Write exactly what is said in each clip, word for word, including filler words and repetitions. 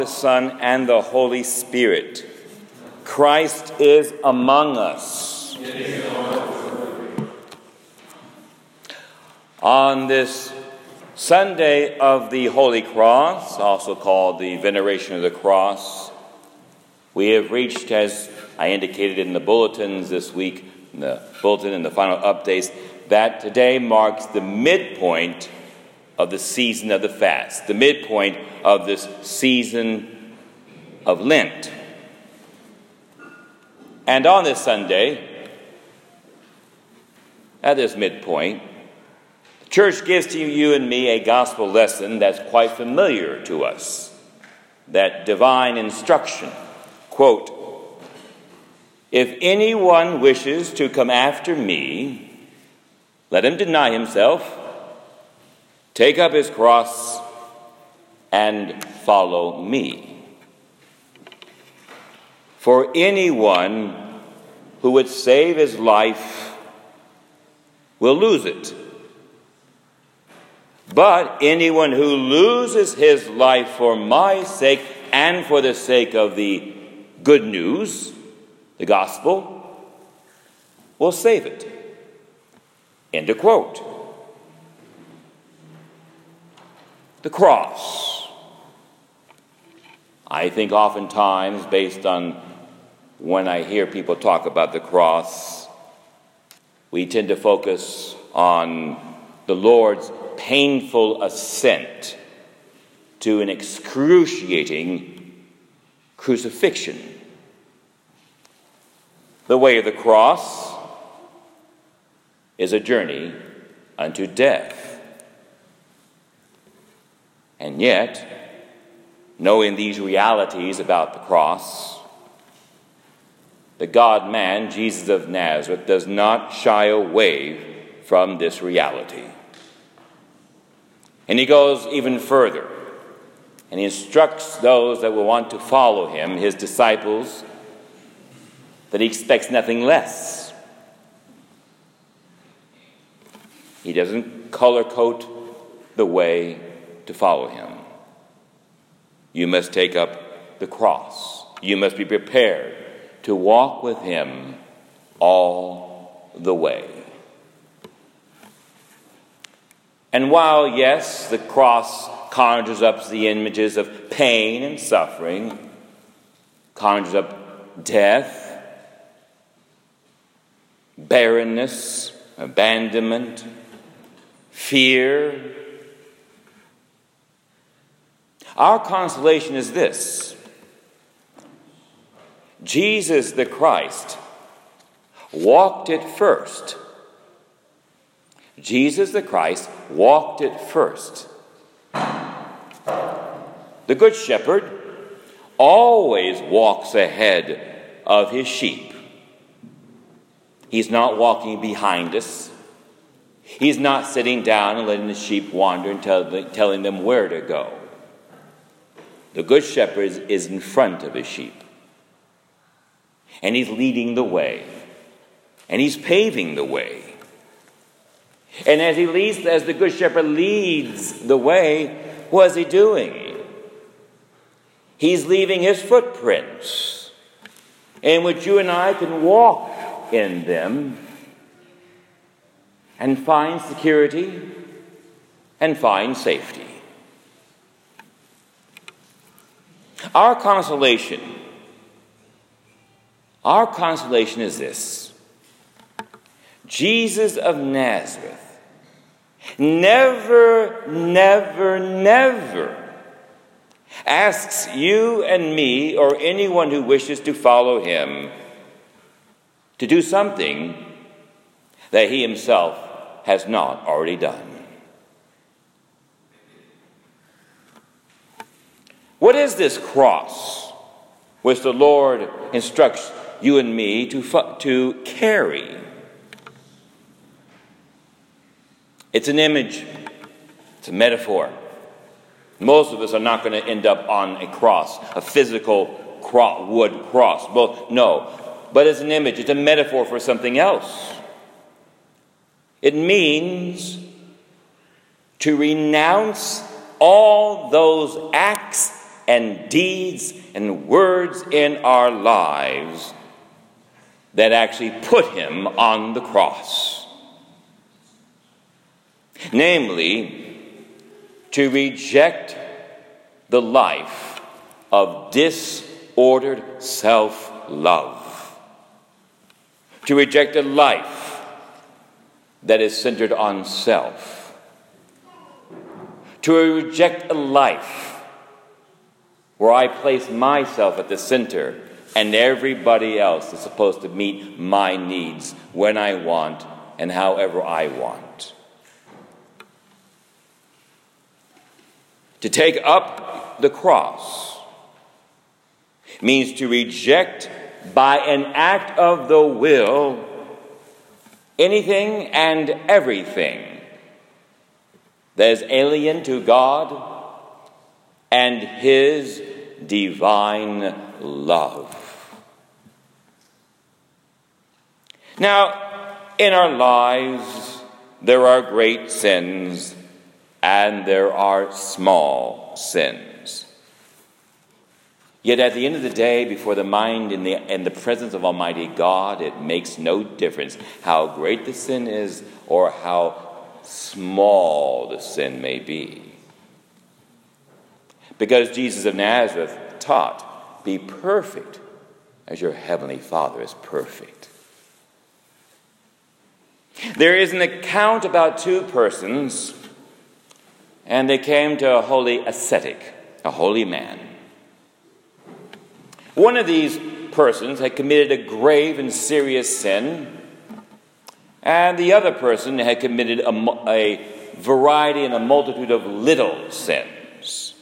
the Son, and the Holy Spirit. Christ is among us. On this Sunday of the Holy Cross, also called the Veneration of the Cross, we have reached, as I indicated in the bulletins this week, in the bulletin and the final updates, that today marks the midpoint of the season of the fast, the midpoint of this season of Lent. And on this Sunday, at this midpoint, the Church gives to you and me a gospel lesson that's quite familiar to us, that divine instruction. Quote, "If anyone wishes to come after me, let him deny himself, take up his cross, and follow me. For anyone who would save his life will lose it. But anyone who loses his life for my sake and for the sake of the good news, the gospel, will save it." End of quote. The cross. I think oftentimes, based on when I hear people talk about the cross, we tend to focus on the Lord's painful ascent to an excruciating crucifixion. The way of the cross is a journey unto death. And yet, knowing these realities about the cross, the God-man, Jesus of Nazareth, does not shy away from this reality. And he goes even further, and he instructs those that will want to follow him, his disciples, that he expects nothing less. He doesn't color-code the way to follow him. You must take up the cross. You must be prepared to walk with him all the way. And while, yes, the cross conjures up the images of pain and suffering, conjures up death, barrenness, abandonment, fear, our consolation is this: Jesus the Christ walked it first. Jesus the Christ walked it first. The Good Shepherd always walks ahead of his sheep. He's not walking behind us. He's not sitting down and letting the sheep wander and tell, telling them where to go. The Good Shepherd is in front of his sheep. And he's leading the way. And he's paving the way. And as he leads, as the Good Shepherd leads the way, what is he doing? He's leaving his footprints, in which you and I can walk in them and find security and find safety. Our consolation, our consolation is this: Jesus of Nazareth never, never, never asks you and me or anyone who wishes to follow him to do something that he himself has not already done. What is this cross which the Lord instructs you and me to, to carry? It's an image. It's a metaphor. Most of us are not going to end up on a cross, a physical cro- wood cross. Well, no, but it's an image. It's a metaphor for something else. It means to renounce all those acts and deeds and words in our lives that actually put him on the cross. Namely, to reject the life of disordered self-love. To reject a life that is centered on self. To reject a life where I place myself at the center and everybody else is supposed to meet my needs when I want and however I want. To take up the cross means to reject by an act of the will anything and everything that is alien to God and his divine love. Now, in our lives, there are great sins and there are small sins. Yet at the end of the day, before the mind in the, in the presence of Almighty God, it makes no difference how great the sin is or how small the sin may be. Because Jesus of Nazareth taught, be perfect as your heavenly Father is perfect. There is an account about two persons, and they came to a holy ascetic, a holy man. One of these persons had committed a grave and serious sin, and the other person had committed a, a variety and a multitude of little sins.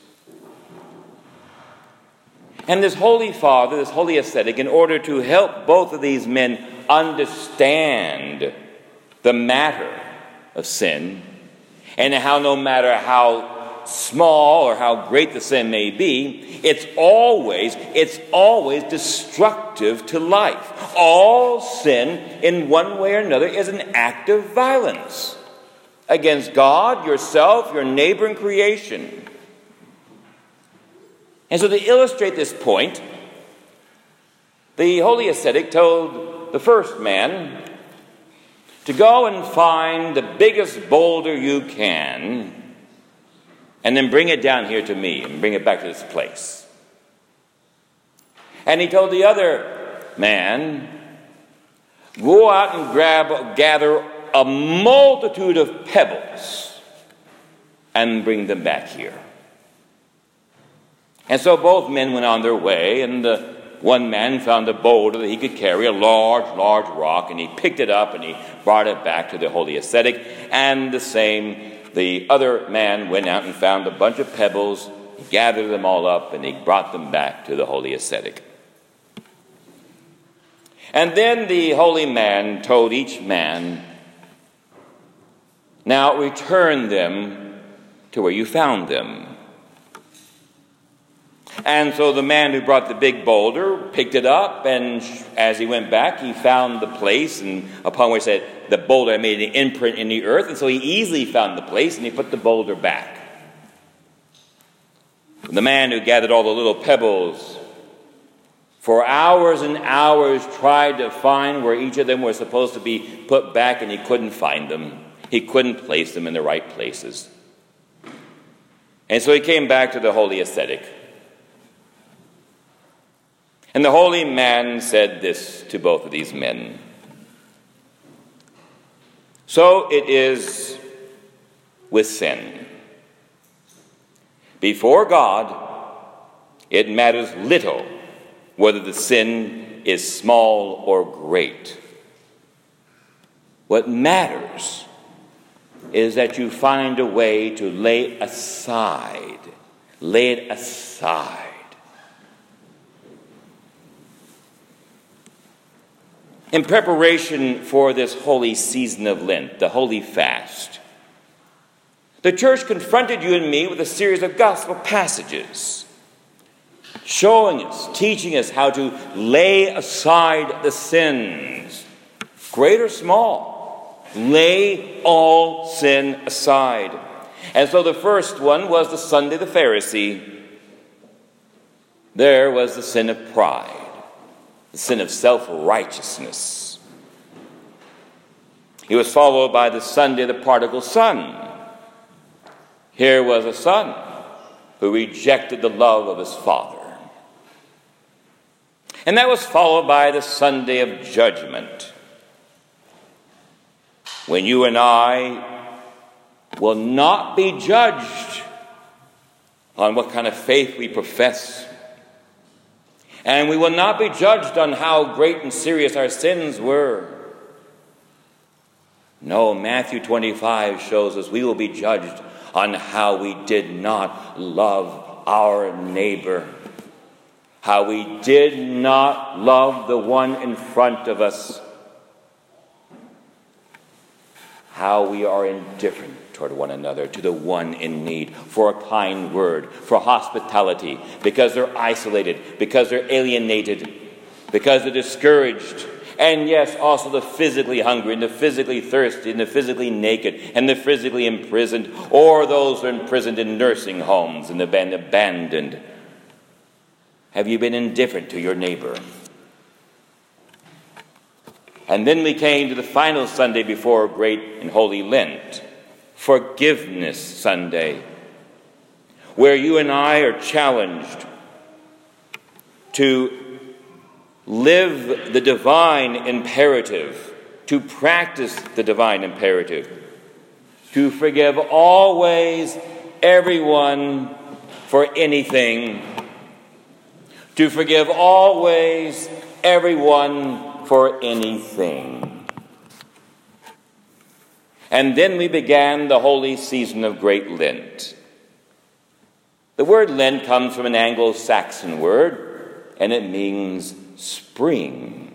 And this holy father, this holy ascetic, in order to help both of these men understand the matter of sin, and how no matter how small or how great the sin may be, it's always, it's always destructive to life. All sin, in one way or another, is an act of violence against God, yourself, your neighbor, and creation. And so to illustrate this point, the holy ascetic told the first man to go and find the biggest boulder you can and then bring it down here to me and bring it back to this place. And he told the other man, go out and grab, gather a multitude of pebbles and bring them back here. And so both men went on their way, and the one man found a boulder that he could carry, a large, large rock, and he picked it up and he brought it back to the holy ascetic. And the same, the other man went out and found a bunch of pebbles, he gathered them all up, and he brought them back to the holy ascetic. And then the holy man told each man, now return them to where you found them. And so the man who brought the big boulder picked it up, and as he went back, he found the place, and upon which said the boulder made an imprint in the earth, and so he easily found the place, and he put the boulder back. The man who gathered all the little pebbles for hours and hours tried to find where each of them were supposed to be put back, and he couldn't find them. He couldn't place them in the right places. And so he came back to the holy ascetic. And the holy man said this to both of these men. So it is with sin. Before God, it matters little whether the sin is small or great. What matters is that you find a way to lay aside, lay it aside. In preparation for this holy season of Lent, the holy fast, the church confronted you and me with a series of gospel passages, showing us, teaching us how to lay aside the sins, great or small. Lay all sin aside. And so the first one was the Sunday of the Pharisee. there was the sin of pride, the sin of self-righteousness. It was followed by the Sunday of the prodigal son. Here was a son who rejected the love of his father. And that was followed by the Sunday of judgment, when you and I will not be judged on what kind of faith we profess. And we will not be judged on how great and serious our sins were. No, Matthew twenty-five shows us we will be judged on how we did not love our neighbor, how we did not love the one in front of us, how we are indifferent toward one another, to the one in need, for a kind word, for hospitality, because they're isolated, because they're alienated, because they're discouraged. And yes, also the physically hungry, and the physically thirsty, and the physically naked, and the physically imprisoned, or those who are imprisoned in nursing homes and have been abandoned. Have you been indifferent to your neighbor? And then we came to the final Sunday before Great and Holy Lent, Forgiveness Sunday, where you and I are challenged to live the divine imperative, to practice the divine imperative, to forgive always everyone for anything, to forgive always everyone for anything. And then we began the holy season of Great Lent. The word Lent comes from an Anglo-Saxon word, and it means spring.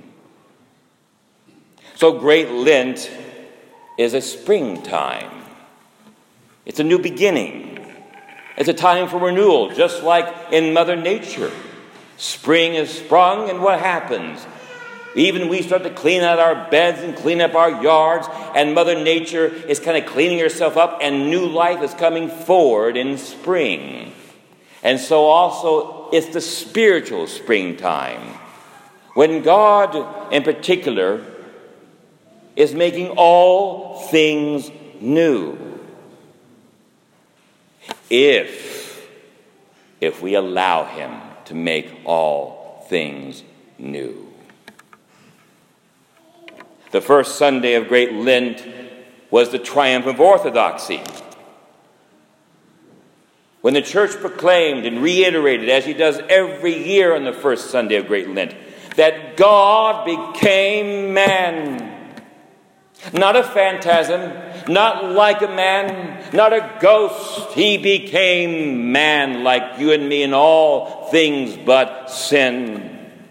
So Great Lent is a springtime. It's a new beginning. It's a time for renewal, just like in Mother Nature. Spring is sprung, and what happens? Even we start to clean out our beds and clean up our yards, and Mother Nature is kind of cleaning herself up, and new life is coming forward in spring. And so also it's the spiritual springtime, when God in particular is making all things new. If, if we allow him to make all things new. The first Sunday of Great Lent was the triumph of orthodoxy, when the church proclaimed and reiterated, as he does every year on the first Sunday of Great Lent, that God became man. Not a phantasm, not like a man, not a ghost. He became man like you and me in all things but sin.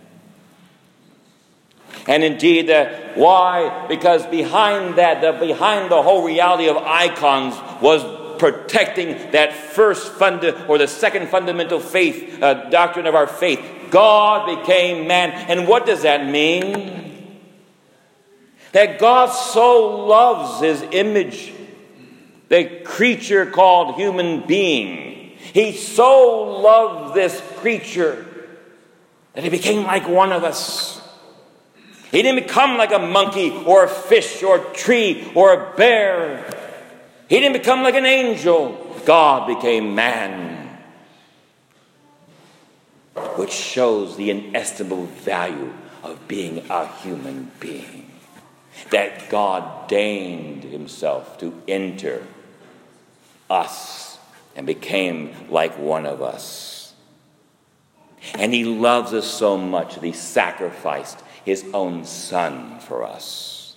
And indeed, uh, why? Because behind that, the, behind the whole reality of icons was protecting that first funda or the second fundamental faith, uh, doctrine of our faith. God became man. And what does that mean? That God so loves his image, the creature called human being. He so loved this creature that he became like one of us. He didn't become like a monkey or a fish or a tree or a bear. He didn't become like an angel. God became man, which shows the inestimable value of being a human being. That God deigned himself to enter us and became like one of us. And he loves us so much that he sacrificed his own son for us.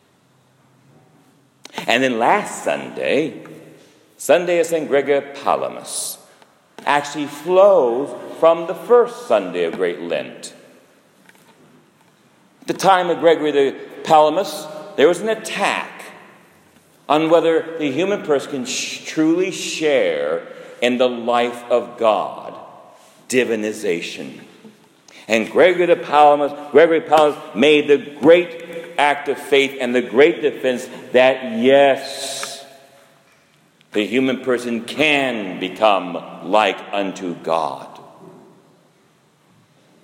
And then last Sunday, Sunday of Saint Gregory of Palamas, actually flows from the first Sunday of Great Lent. At the time of Gregory the Palamas, there was an attack on whether the human person can sh- truly share in the life of God, divinization. And Gregory the Palamas, Gregory Palamas made the great act of faith and the great defense that yes, the human person can become like unto God.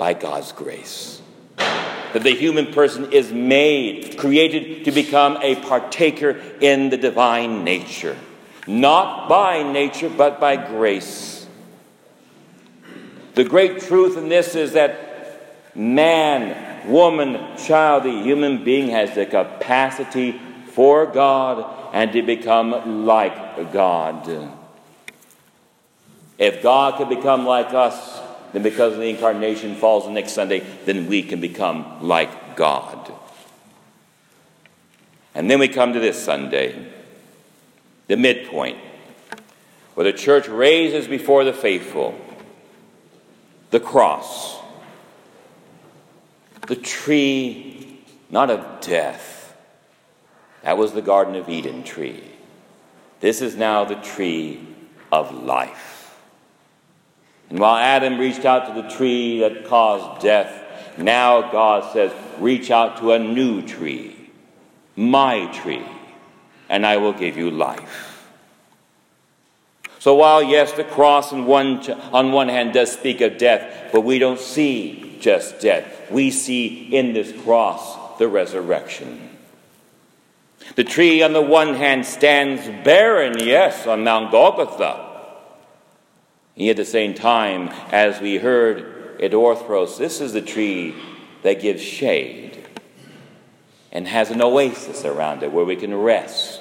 by God's grace. That the human person is made, created to become a partaker in the divine nature. Not by nature, but by grace. The great truth in this is that man, woman, child, the human being has the capacity for God and to become like God. If God could become like us, then because the incarnation falls on next Sunday, then we can become like God. And then we come to this Sunday, the midpoint, where the church raises before the faithful the cross, the tree, not of death. That was the Garden of Eden tree. This is now the tree of life. And while Adam reached out to the tree that caused death, now God says, reach out to a new tree, my tree, and I will give you life. So while, yes, the cross on one, on one hand does speak of death, but we don't see just death. We see in this cross the resurrection. The tree on the one hand stands barren, yes, on Mount Golgotha. Yet at the same time, as we heard at Orthros, this is the tree that gives shade and has an oasis around it where we can rest.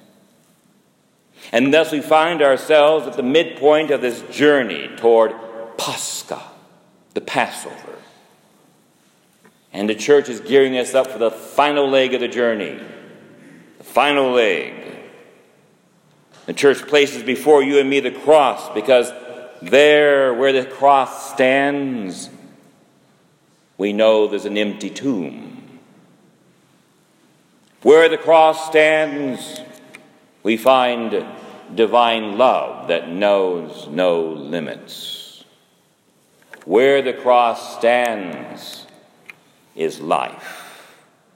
And thus we find ourselves at the midpoint of this journey toward Pascha, the Passover. And the church is gearing us up for the final leg of the journey, the final leg. The church places before you and me the cross, because there where the cross stands, we know there's an empty tomb. Where the cross stands, we find divine love that knows no limits. Where the cross stands is life.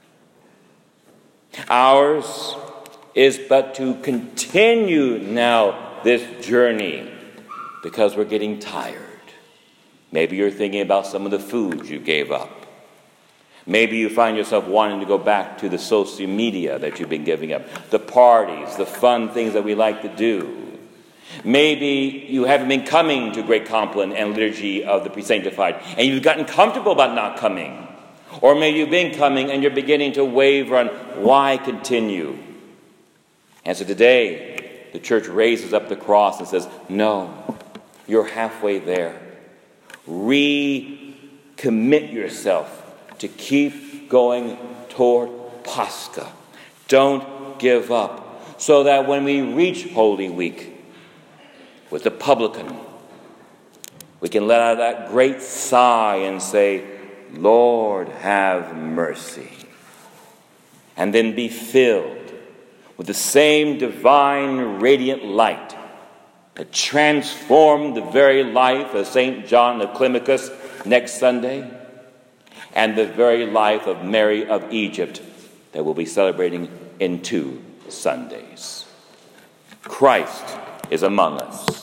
Ours is but to continue now this journey because we're getting tired. Maybe you're thinking about some of the foods you gave up. Maybe you find yourself wanting to go back to the social media that you've been giving up, the parties, the fun things that we like to do. Maybe you haven't been coming to Great Compline and Liturgy of the Presanctified, and you've gotten comfortable about not coming. Or maybe you've been coming and you're beginning to waver on why continue. And so today, the church raises up the cross and says, no, you're halfway there. Recommit yourself to keep going toward Pascha. Don't give up. So that when we reach Holy Week with the publican, we can let out that great sigh and say, Lord, have mercy. And then be filled with the same divine radiant light that transformed the very life of Saint John of Climacus next Sunday, and the very life of Mary of Egypt that we'll be celebrating in two Sundays. Christ is among us.